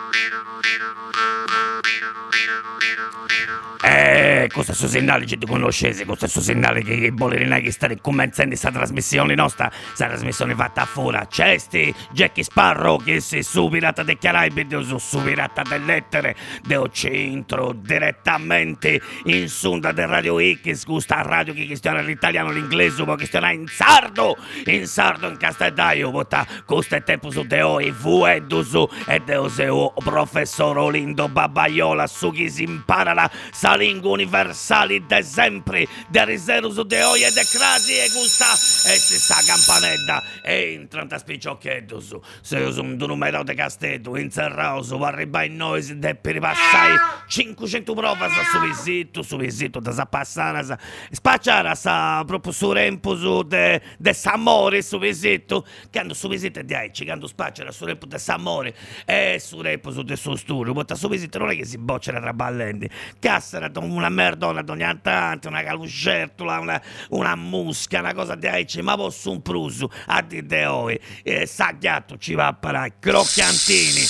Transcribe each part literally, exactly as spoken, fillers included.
Eh, questo è il segnale che ti conoscete, questo è il segnale che, che volete che state commentando questa trasmissione nostra, questa trasmissione fatta fuori. C'è sti Jackie Sparrow che si su Pirata dei Caraibi, su, su Pirata delle Lettere, del centro direttamente in sonda del Radio X, questa radio che questiona l'italiano, l'inglese, ma questiona in sardo, in sardo, in castellaio, vota, questo è tempo su deo e vuedo su, e deo seu professor Olindo Babaiola, su chi si impara la sa lingua universali de sempre, de riservo de oi e de crasi e gusta, e si sa campanella, e in trenta spicciocchietto su, se io sono un numero de castetto, in serrato, arriva in noi, si deve ripassare cinquecento prove su visito, su visito, da sa passare, sa, spacciare sa proprio su rempo su de, de s'amore su visito, quando su visito di aici, quando spacciare su rempo de s'amore, e su rempo su de suo studio, ma su visito non è che si bocciano tra ballenti, cassa una merdona ogni tante, una caluscertola, una, una musca, una cosa di aici, ma posso un pruso a di de oi, e saghiato ci va a parare, crocchiantini.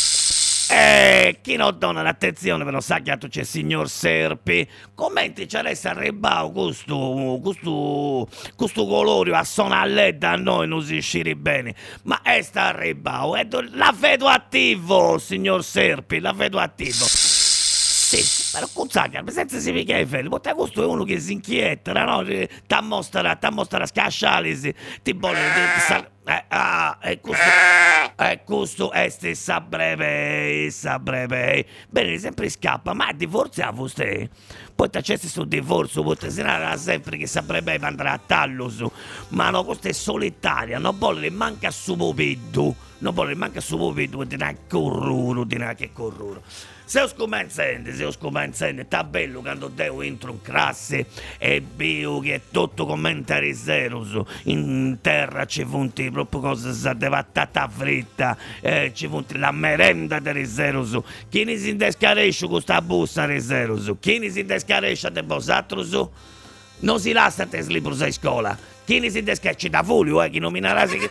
E chi non dona l'attenzione per lo saghiato c'è il signor Serpi, commenti ci adesso arrivato questo, questo, questo colore a sonare da noi non si sciri bene, ma è sta arrivato, e la vedo attivo, signor Serpi, la vedo attivo. Sì, però Kuzzaglia, senza si mica i feli, ma questo è uno che si inquieta, no? Ti mostra, ti mostra scascialisi, ti vuole, ti sa... Eh, ah, e questo, e questo è stessa breve, essa breve. Bene, sempre scappa, ma divorziamo ste. Poi c'è questo divorzio, poi se ne sempre che saprebbe andare a Tallus. Ma no, questo è solitaria, non vuole manca su mobido, non vuole manca su mobido, di una corruro, di una che corruro. Se ho scomenzente, se ho scomenzente, sta bello quando devo entro in classe e vedo che è tutto commentari zero, in terra ci funti proprio cose di patata fritta, eh, ci funti la merenda di zero, chi ne si indescaresce con questa busta di zero, chi ne si indescaresce di bosatro, non si lascia te libro in scuola, chi ne si indescaresce da folio, eh, chi nominerà si...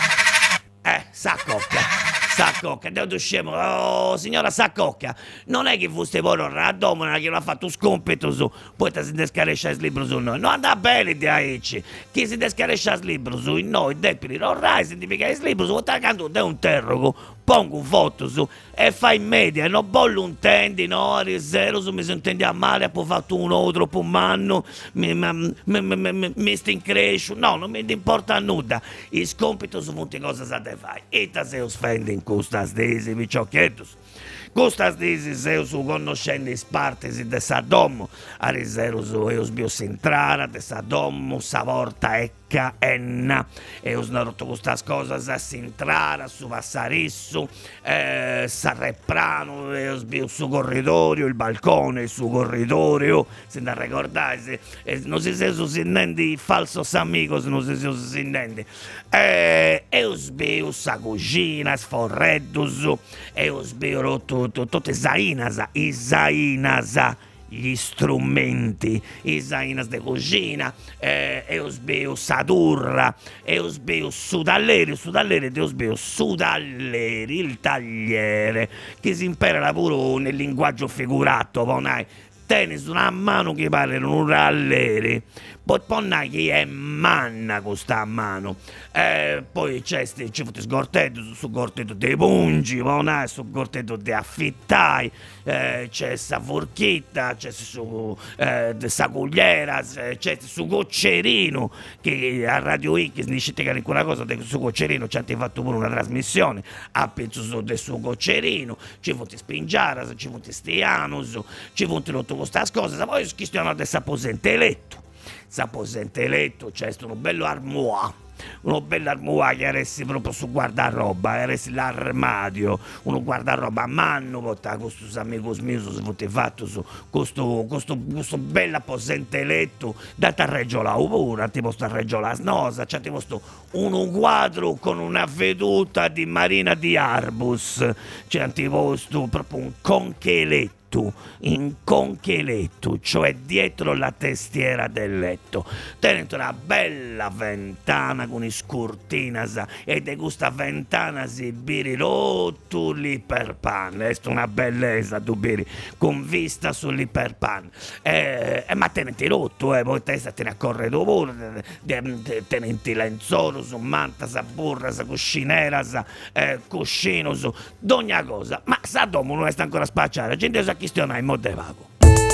Eh, Saccocca. Saccocca, devo scemo, oh signora Saccocca, non è che foste voi non radomana che non ha fatto scompito su, poi ti si descaresce il libro su noi, non andà bene di aici, chi si descaresce il libro su in noi, depili, non rai, significa il libro su, tanto da un terrogo, pongo un foto su e fai in media, non bollo un tendi, no, zero su mi si intendi a male, poi fatto un altro per un anno, mi, mi, mi, mi, mi, mi sti in crescio, no, non mi importa nulla, il scompito su molte cose sa te fai, e ta se offendi in costas desi, picciocchiettos. Costas desi se su conoscendo i spartesi de Sadommo, a risero su eus biocentrara de Sadommo, savorta ecca enna, eus narotto costas cosas a sintrara, su passarissu, eh, sarreprano, eus bio su corridoio, il balcone su corridoio, se da ricordate, eh, non si se su sinnendi falsos amigos, non si se su sinnendi, eh, eus bio sa cucina, sforreddus, eus bio rotto tutte zainasa, i zainasa, gli strumenti, i zainas de cucina, eh, eus beo sadurra, eus beo sudalleri, sudalleri, deus beo sudalleri, il tagliere, che si impara pure nel linguaggio figurato, ponai, tenis una mano che pare un ralleri, poi ponnai che è manna questa mano, eh, poi c'è sti, ci fu sgortetto su, su gortetto dei pungi, ponnai su gortetto di affittai, eh, c'è sta forchetta, c'è su eh, sta cugliera, c'è su goccerino, che a Radio X dice che quella cosa del suo goccerino ci hanno fatto pure una trasmissione, a penso su del suo goccerino, ci fu spingiara, ci fu stianus, ci fu tutto questa cosa, poi questione del saposente letto. Saposente letto, c'è stato un bello armoire, uno bello armoire che eressi proprio su guardaroba, eressi l'armadio, uno guardaroba a mano, porta questo amico mio si fotte fatto su questo, questo, questo bello apposente letto, da tarreggiola pure, tipo sta reggiola snosa, c'è tipo sto uno quadro con una veduta di Marina di Arbus, c'è tipo sto proprio un concheletto. letto, in concheletto, cioè dietro la testiera del letto. Tenete una bella ventana con i scurtinas e de questa ventana si biri rotto l'iperpan. È una bellezza, tu biri con vista sull'iperpan. Eh, eh, ma tenete rotto, eh, poi testa te ne accorre dopo, tenenti lenzuolo su manta, sa burra, sa cuscinera, sa eh, cuscino su d'ogna cosa. Ma sa dopo non sta ancora a spacciare, la gente sa chi stiona in modo vago.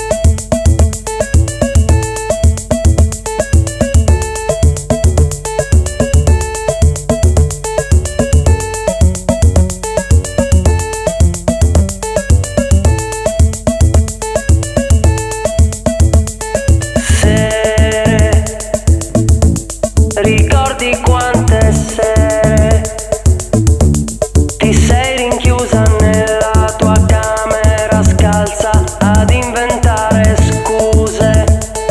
Ricordi quante sere ti sei rinchiusa nella tua camera scalza ad inventare scuse.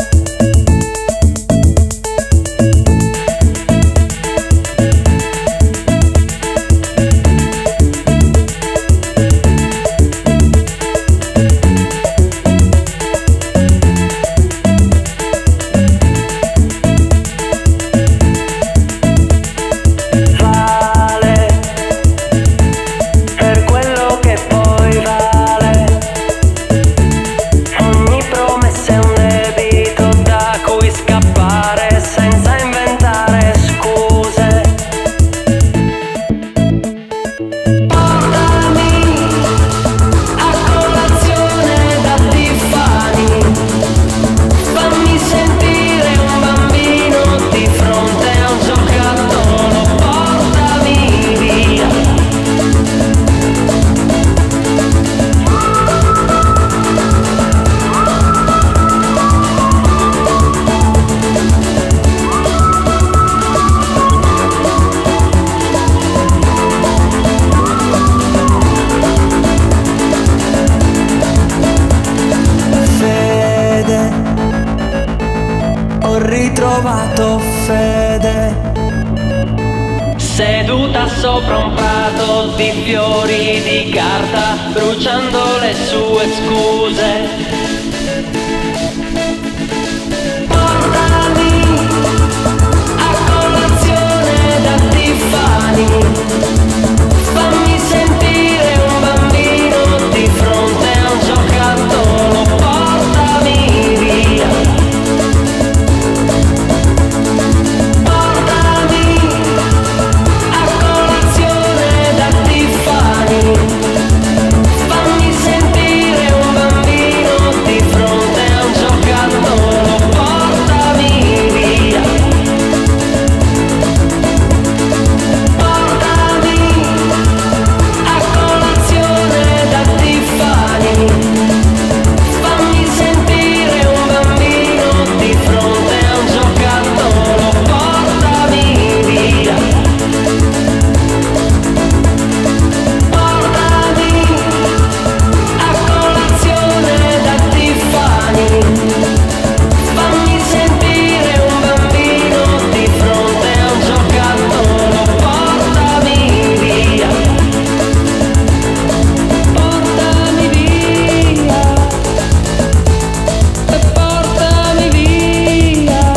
Ritrovato Fede seduta sopra un prato di fiori di carta, bruciando le sue scuse. Portami a colazione da Tiffany, fammi sentire un bambino di fronte a un giocattolo, portami via. Fammi sentire un bambino di fronte a un giocattolo, portami via. Portami a colazione da Tiffany. Fammi sentire un bambino di fronte a un giocattolo, portami via. Fammi sentire un bambino di fronte a un giocattolo, portami via. Portami via. Portami via.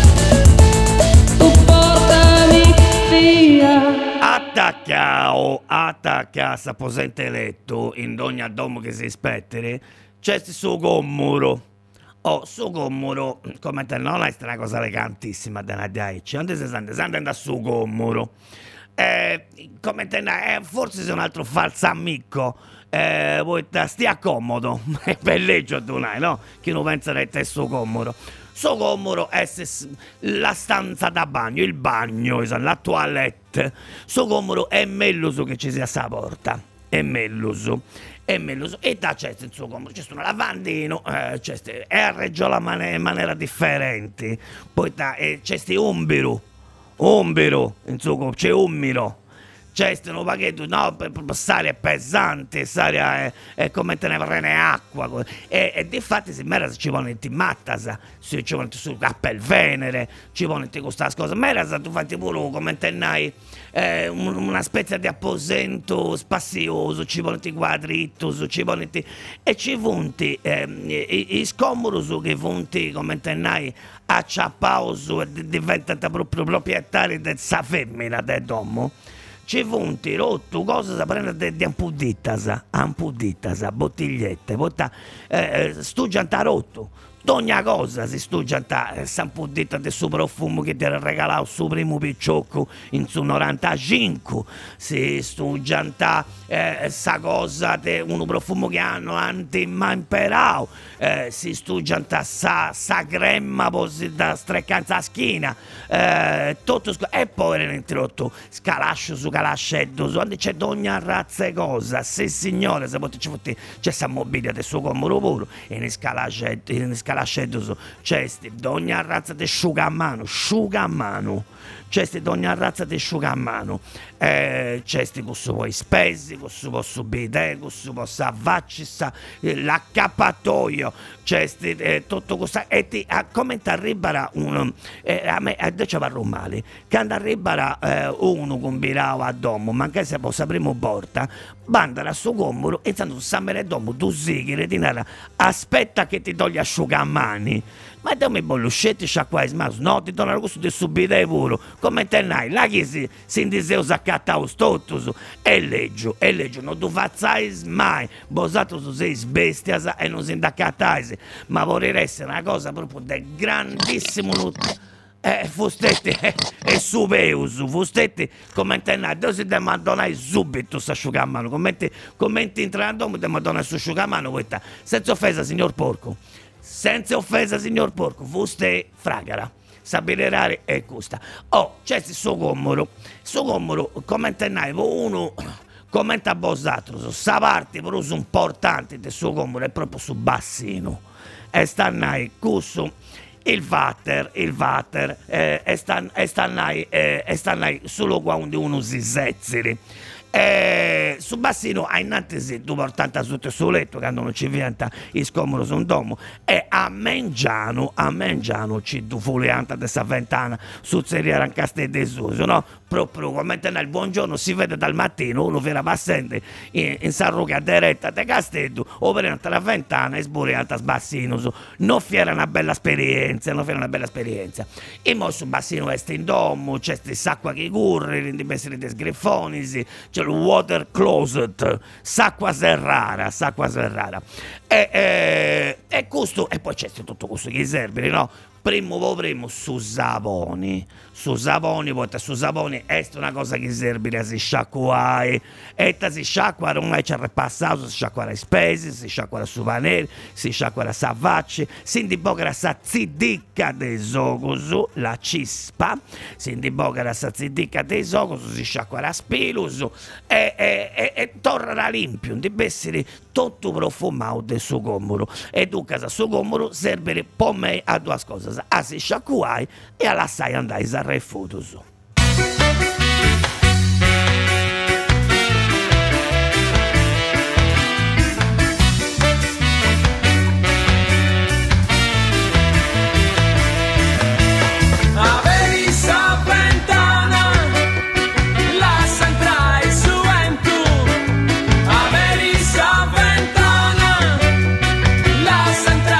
Tu portami via. Attaccao, attacca sta posente letto in ogni domo che si spettere. C'è su commuro. Oh, su commuro, come te non è una cosa elegantissima da Nadiaici. Onde si sente? Si sente su commuro. Eh, come te eh, forse sei un altro falsamico. Eh, vuoi te stia comodo. È belleggio tu, no? Chi non pensa che te su commuro. Su commuro è la stanza da bagno, il bagno, la toilette. Su commuro è melluso che ci sia sta porta. È melluso. E me lo so, e da c'è il suo comodo, c'è un lavandino, eh, c'è e arreggio la man- in maniera differente, poi da, eh, c'è sti umbiro, umbiro, in suo, c'è ummiro, c'è un paghetto, no, saria pesante, saria è, è come te ne prende acqua, e, e di fatti se mera ci vuole in mattas, ci vuole su cappel venere, ci vuole in questa cosa, mera tu fatti pure come te n'hai eh, una specie di apposento spazioso, ci vuole in quadritos, ci vuole in e ci vunti eh, i, i scomodi che vunti come te n'hai acciappauso e diventano proprio proprietari della femmina del domo. Ci vunti rotto, cosa si prende di ampudittas, ampudittas, bottigliette, botta, eh, stugianta rotto. Ogni cosa si stugianta, eh, s'ampuditta del suo profumo che ti ha regalato il suo primo picciocco in su novantacinque, si stugianta eh, sa cosa, de, un profumo che hanno anti-mamperao, eh, si stugianta sa, sa crema da streccanza a schiena, eh, tutto, e poi era introdotto scalascio su calascetto, su, c'è ogni razza e cosa, se signore, se potete, c'è questa mobilia del suo comoro puro, e in scalascetto, in scalascetto c'è ogni razza di asciugamano, asciugamano, c'è ogni razza di asciugamano, eh, c'è con su poi spesi, con su posso bidè, con su posso avvacci, l'accappatoio, c'è eh, tutto questo, e ti, a, come ti arriverà uno, eh, a me adesso va male, quando arriverà eh, uno con birao a domo, ma anche se possa prima porta, bandala su gommoro e tanto sammere domo, tu sighi, aspetta che ti togli asciugamani. Ma dammi bolluscetti, sciacquai smaus, no, ti torna questo di subire pure, come te n'hai, là che si, si indiseu saccattau stottus, e leggio, e leggio, non tu fazzais mai, bosato su sei bestias e non si indaccatais, ma vorrei essere una cosa proprio del grandissimo eh, fustetti e eh, subeus, fustetti come te n'hai, tu si deve mandonare subito su asciugamano, come ti, come ti entrando, mi devi mandonare su asciugamano, questa, senza offesa, signor Porco. Senza offesa, signor Porco, fuste fragara. Sapere è questa. Oh, c'è il suo commoro. Suo commoro, come te n'hai, uno commenta a vosotros, sa parte però su importante del suo commoro è proprio su bassino. E stannai, cusso, il vater, il vater, eh, e stannai, eh, e stannai solo quando uno si sezzeri. Eh, su bassino hai innanzi tu portata sotto il suo letto quando non ci vienta il scomodo su un domo e a mangiano a mangiano ci tu fuleanta dessa ventana su zeriera in castel de Suso, no? Proprio come nel buongiorno si vede dal mattino uno viene passando in, in sarruga diretta de castello o veramente la ventana e sburianta sbassino su. Non fiera una bella esperienza, non fiera una bella esperienza. E mo su bassino è in domo, c'è s'acqua che corre, di essere dei sgriffonisi, c'è il water closet, s'acqua serrara, s'acqua serrara. E, e, e questo, e poi c'è tutto questo che serve, no? Primo po' primo su saponi, su saponi, poi su saponi è una cosa che serve a si sciacquare, e si sciacqua non è c'è repassato, si sciacquare spesi, si sciacquare su paneri, si sciacquare savacci, si indibogara sa zidicca dei zogosu, la cispa, si indibogara sa zidicca dei zogosu, si sciacquare spilus, e, e, e, e torna limpio, deve essere tutto profumato del suo gommoro, e tu casa suo gommoro serve per me a due cose, a si sciacquare e a lasciare andare a refutus.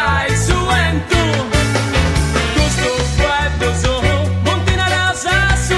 Montina Rosa su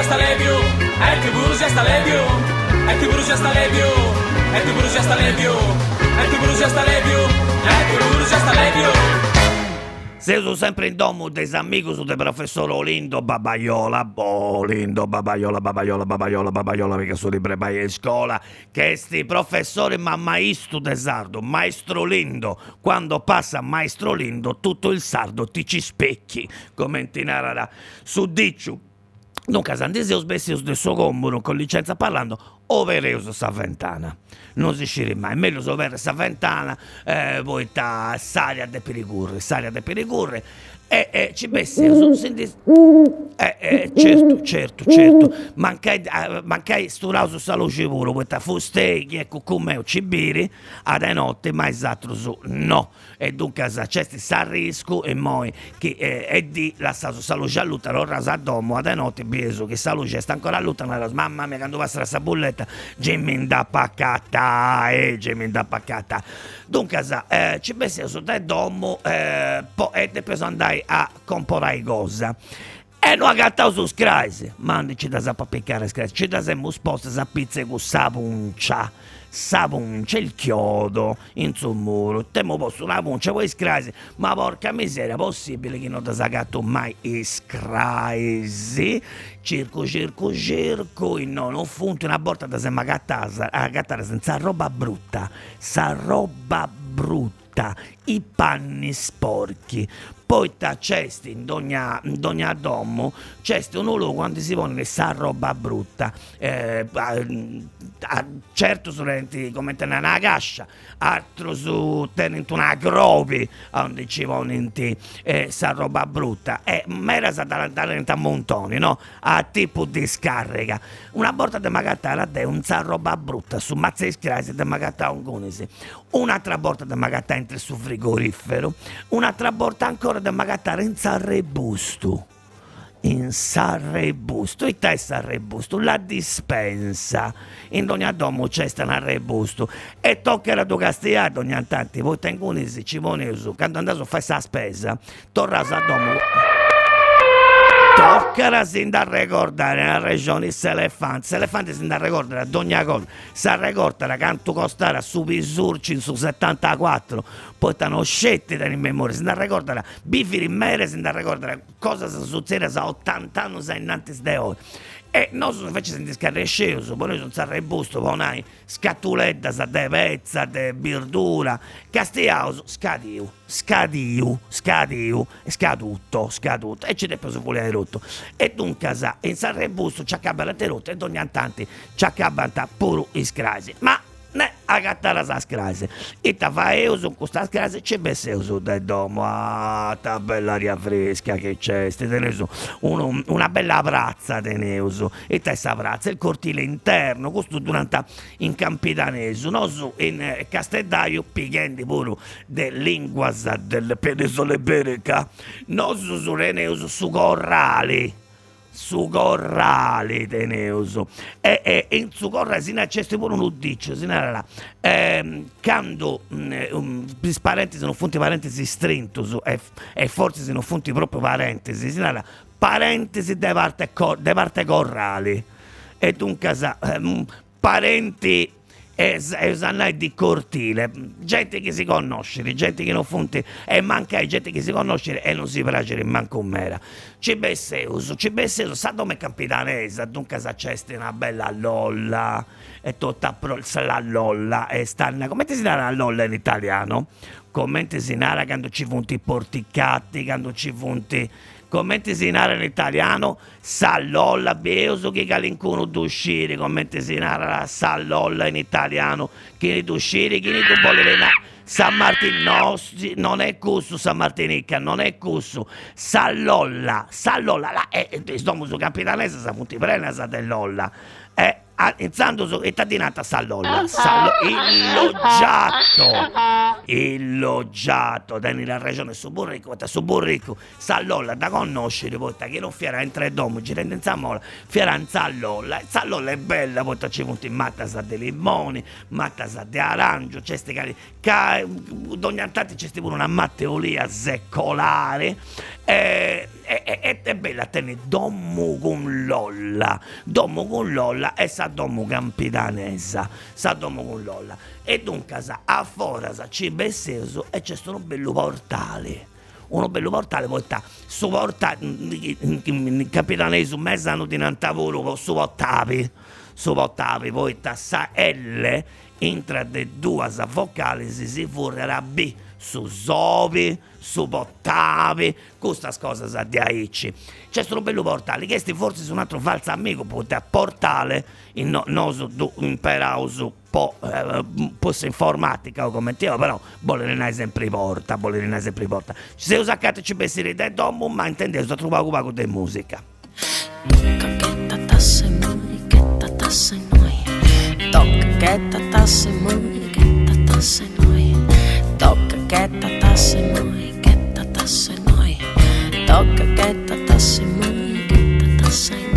sta lebio, e ti brucia sta lebio, e ti brucia sta lebio, e ti brucia sta lebio, e ti brucia sta lebio, e ti brucia sta lebio. Se sono sempre in domo des amigos del professor Olindo Babaiola, Olindo Babaiola, Babaiola, Babaiola, Babaiola, perché sono in prepaia in scuola, che sti professore ma maestro de sardo, maestro Lindo, quando passa maestro Lindo tutto il sardo ti ci specchi, come in narrà su Dicciu. Dunque, Sandeseus Bessius del suo comune, con licenza parlando, overeus sa ventana. Non si sciri mai, meglio so overe sa ventana, eh, poi ta Saria de Perigurri, Saria de Perigurri, e eh, ci Bessius, senti, eh, eh, certo, certo, certo, mancai, eh, mancai sturauso sa luce pure, poi ta fustei, ecco come ci biri, ad notte, ma esatto su, no. E dunque sa c'è sa risco e moi che eh, è di la sa sa luce a luta, lo rasa a domo, ad notte bieso che sa luce sta ancora a luta, mamma mia quando passa la sa bulletta, gemin da paccata, eh, gemin da paccata. Dunque sa, eh, ci Bessius su da domo, eh, poi e depois andai a comprare cosa e non agattavo su scraisi, mandi ci da sa piccare scraisi, ci da semmo sposta sa pizza con sapuncia, sapuncia, il chiodo in sul muro, temo posso una puncia poi scraisi, ma porca miseria, possibile che non da sa gatto mai scraisi, circo circo circo, in no, non funti una volta da semma gattare, a gattare senza roba brutta, sa roba brutta, i panni sporchi. Poi ta cesti in ogni domo, cesti un luogo quando si pone sa roba brutta, eh, a, a, certo su come tenere una cascia, altro su tenere una grovi, donde ci pone eh, sa roba brutta, e eh, mera sa talentare a montoni, no? A tipo di scarica. Una volta di magattare a te un sa roba brutta, su mazza di scrasi di magattare un gunisi, un'altra volta di magattare entri su frigorifero, un'altra volta ancora da magattare in sarrebusto, in sarrebusto, e te sarrebusto, la dispensa, in ogni domo c'è sta un arrebusto, e tocca la tua castigliata ogni tanto, voi tengono ci pone su, quando andate a fare la spesa, torna a domo, tocca sin da ricordare la regione Selefante, Selefante sin da ricordare ad ogni cosa, si ricorda quanto costava su Pisurci su settantaquattro, poi t'hanno scetti in memoria, sin da ricordare bifiri in mere, sin da ricordare cosa si succede a ottanta anni innanzi de ore. E noi invece siamo scarresciosi, poi noi siamo arrebusto, poi noi scatuletta, sa de pezza, de birdura, castigliaus, scadio, scadio, scadio, scadutto, scadutto, e ci deve su volere rotto. E dunque sa, in sarrebusto ci accabba la terotta e ogni tanto ci accabba pure i scrasi. Ma ne a gattare la scrasi. E ta fa io su questa scrasi c'è besse su del domo, ah, ta bella aria fresca che c'è, teneso uno, una bella prazza teneso, e ta sta prazza, il cortile interno, questo durante in Campidanese, no su in eh, Castellaio, pighendi pure de linguas del penisola iberica, no su su Reneuso, su Corrali, su Corrali teneuso, e, e in su Corrali si c'è pure un udiccio, si là, ehm, quando um, parentesi non funti parentesi strinto, e, e forse se non funti proprio parentesi, si là, parentesi de parte, de parte Corrali, e dunque sa, um, parenti e usannai di cortile, gente che si conosce, gente che non funti, e manca gente che si conosce e non si piace manco un mera. Ci besseus, ci besseus, sa dove capitanese, dunque sa c'è una bella lolla, e tutta pro, la lolla, e stanno, come ti si narra la lolla in italiano? Come ti si narra quando ci funti porticati, quando ci funti... Commenti si narra in italiano, sallolla, beuso che calincuno d'uscire, commenti si narra sallolla in italiano, chi ne d'uscire, chi ne tu vuole venire, San Martino, no, non è cusso San Martinica, non è cusso, sallolla, sallolla, la, e, e, stiamo su capitanese, sa punti prena, sa dell'olla, e, iniziando su, e tadinata sallolla, sallo, il loggiato, il loggiato, nella regione Suburrico, Suburrico, sallolla, da conoscere, poi che non fiera in tre domi, ci rende in Zamola, fiera in sallolla, sallolla è bella, poi ci punti in matta sa di limoni, matta sa di arancio, c'è sti cari, ogni tanto c'è pure una matteolia secolare, E è bella tenere dommu con lolla, dommu con lolla e sa dommu campidanesa, sa dommu con lolla. E dunque a Foras ci besseso e c'è stato un bello portale. Uno bello portale, poi sta su portale, in capitanese, un mezz'anno di Nantavolo con su portavi, su portavi, poi sta sa L, intra de due vocali si forrerà B, su sovi, su portavi, questa cosa sa di aici. C'è stato un bello portale, che sti forse su un altro falso amico, potete portale, in no, noso du imperauso, po' eh, posso informatica o come te, però bolerinai sempre porta, bolerinai sempre porta. Se usate ci pensare dai domo, ma intendete da trovare un poco di musica. Tocca che tattasse muri, che tattasse noi. Tocca che tattasse muri, che tattasse noi. Tocca che tattasse noi, che tattasse noi. Tocca che tattasse noi, che tattasse noi.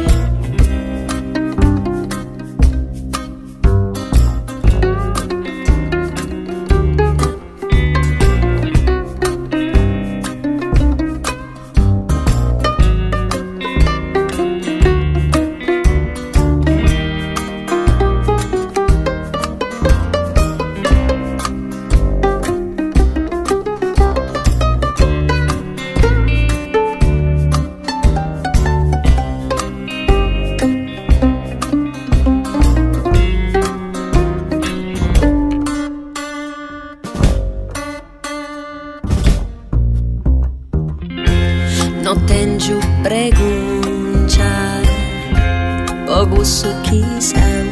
No tenho pregunta, poco su chi sei.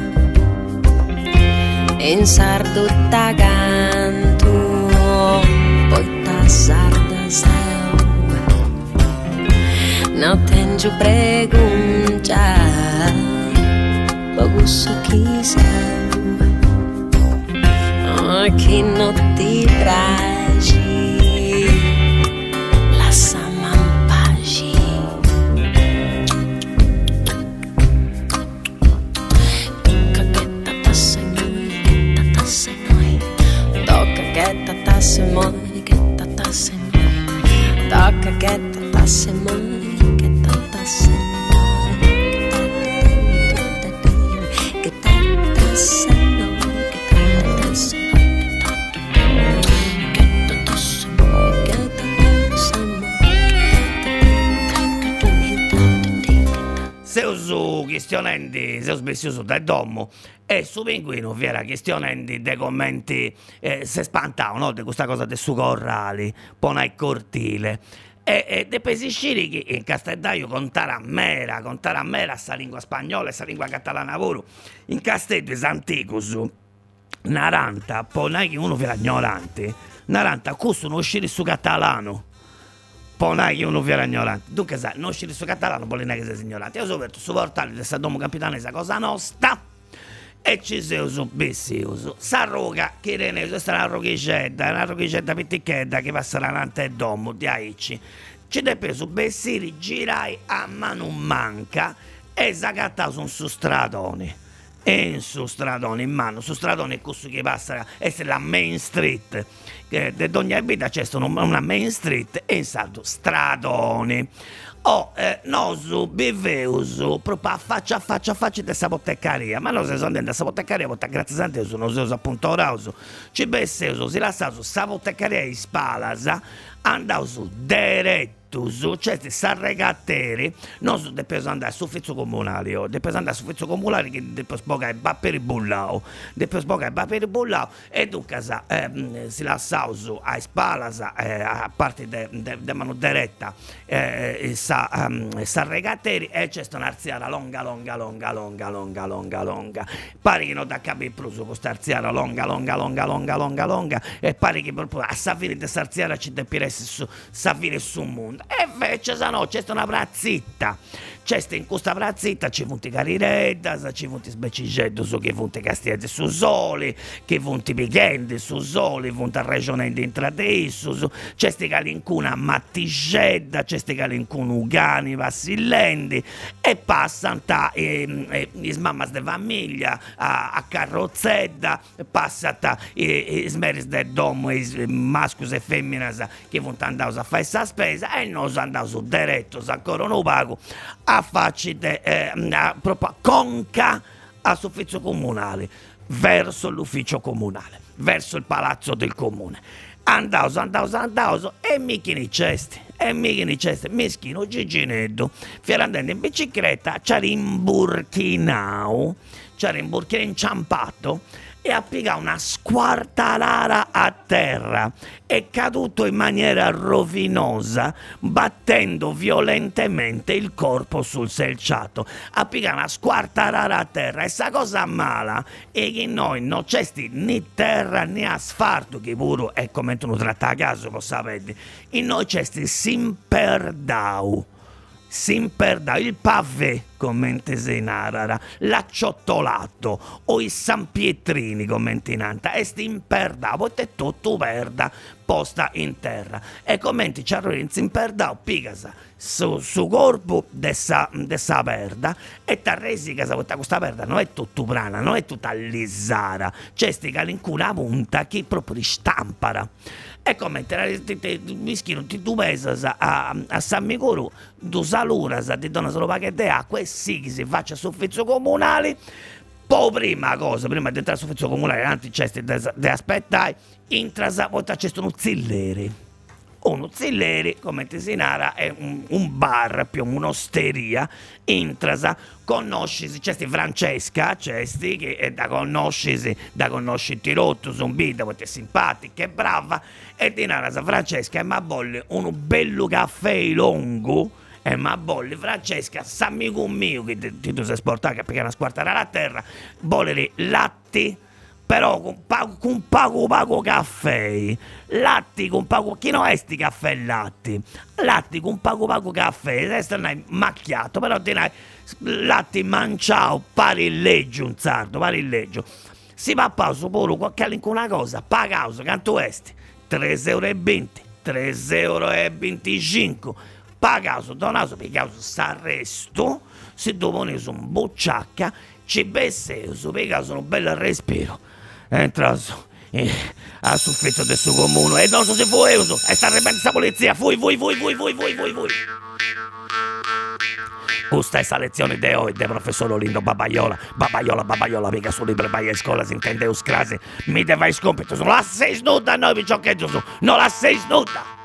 In sardo taganto, poi ta sarda sei. No tenho pregunta, poco su chi sei. Oh, chi non ti piace. Moi che tattasse noi, tocca che tattasse moi, che tattasse noi, che tattasse noi, che tattasse noi, che tattasse noi, che tattasse noi. Se uso questionendi, se ho sbessioso dal domo, e su pinguino vi era questionendi dei commenti, eh, se spantavano, no? Di questa cosa del suo corrali, poi nel cortile. E, e dei pesisciri che in Castellaio contare a mera, contare a mera sta lingua spagnola e sta lingua catalana pure. In Castello Santicus, naranta, poi non è che uno vi era ignorante, naranta, questo non uscire su catalano. Poi non è che uno vi era ignorante. Dunque sai, non uscire su catalano, poi non è che sei ignorante. Io sono per su portale del Sadomo Capitanese, cosa nostra. E ci sei su bessioso. Sarroga, che rene, questa è una roghicetta, una roghicetta pittichetta che passa davanti al domo, di aici. Ci deve preso bessiri, girai a mano manca e sagatta su un stradone. E in su stradone in mano, su stradone è questo che passa, essere la Main Street. Che di ogni vita c'è una Main Street e in salto stradone. Oh, eh, nosu biveusu proprio a faccia a faccia a faccia di questa bottecaria, ma noi se sono dentro questa bottecaria, perché grazie a Dio non si usa appunto orauso, ci besseuso, si lascia su questa bottecaria di Spalasa, andau su diretto su, cioè si sarregatteri, non su depeso andare su ufficio comunale, oh, depeso andare su ufficio comunale che depeso spogare il bapperi bullao, depeso spogare il bapperi bullao, e dunque eh, si lascia su a Spalasa, eh, a parte de, de, de mano diretta, eh, sa, um, sarregatteri, e c'è sta un'arziara longa, longa, longa, longa, longa, longa, longa, pare che non da capire più su questa arziara longa, longa, longa, longa, longa, longa, e pare che proprio a sa fine di questa arziara ci deve essere su, sa fine su un mondo. E invece se no c'è una prazzetta, c'è in questa prazzetta, ci funti carireddas, ci funti specigetto su che funti castiezzi su soli, che funti picchendi su soli, funti arregionenti intradessus, c'è sti calincuna mattigedda, c'è sti calincuna ugani, vassillendi, e passano ta, e, e, is mammas de famiglia a, a carrozzedda, passata i smeris del domo, i mascus e femminas che funti andaus a fare sta spesa, e noi andaus direttos ancora non pago a farci de, eh, a, proprio conca a ufficio comunale, verso l'ufficio comunale, verso il palazzo del comune. Andaus, andaus, andaus, e mi chini cesti, e mi chini cesti, mischino Gigineddo, fiera andando in bicicletta, c'era imburchinau, c'era imburchinato, inciampato, e ha piegato una squartarara a terra, è caduto in maniera rovinosa, battendo violentemente il corpo sul selciato. Ha piegato una squartarara a terra, e sta cosa mala è che noi non c'è né terra né asfalto, che pure è come tu non tratta a caso, lo sapete, e noi c'è simperdau. Simperdau, il pavé, commenti se in arara, l'acciottolato o i sanpietrini, commenti in anta, e sti imperdau, poi tutto perda posta in terra. E commenti c'arrò in simperdau, pigasa su, su corpo dessa, dessa perda, e t'arresi casa questa perda non è tutto prana, non è tutta lisara, c'è sti calincuna punta che proprio stampara. E come mischino ti tu pesas a, a San Micuru, tu saluras, ti dona solo pacchetto di acqua, e sì che si faccia suffizio comunale. Poi prima cosa, prima di entrare suffizio comunale, anzi c'è di aspettare, intrasa, poi c'è uno zilleri. Uno zilleri, come ti si narra, è un, un bar più un'osteria, intrasa, conoscisi, c'è sti Francesca, c'è sti che è da conoscisi, da conosciti rotto, zombita, poi è simpatica e brava, e di narra Francesca, e ma bolle un bello caffè lungo, e ma bolle Francesca, s'amico mio, che ti, ti tu sei sportato, perché è una squartare a terra, bolle latti, però con pago, con pago, pago caffè, latti con pago, chi non è sti caffè latti? Latti con pago, pago caffè, adesso non hai macchiato, però ti hai latti manciao, pari il leggio, un sardo, pari il leggio. Si va a pausa, pure qualche una cosa, paga causa, quanto esti? tre euro e venti, tre euro e venticinque, paga causa, donato per causa s'arresto, si dovone su un bocciacca, ci besse su per causa un bel respiro. Entra su, eh, a suffitto del suo comune, e non so se fu uso, e sta arrependo sta polizia, fui, fui, fui, fui, fui, fui, fui, fui. Questa è la lezione di oggi del professor Olindo Babaiola, Babaiola, Babaiola, mica su libri vai a scuola, si intende uscrase, mi deve scompito, non la sei snuda, noi piccioccheggio su, non la sei snuda.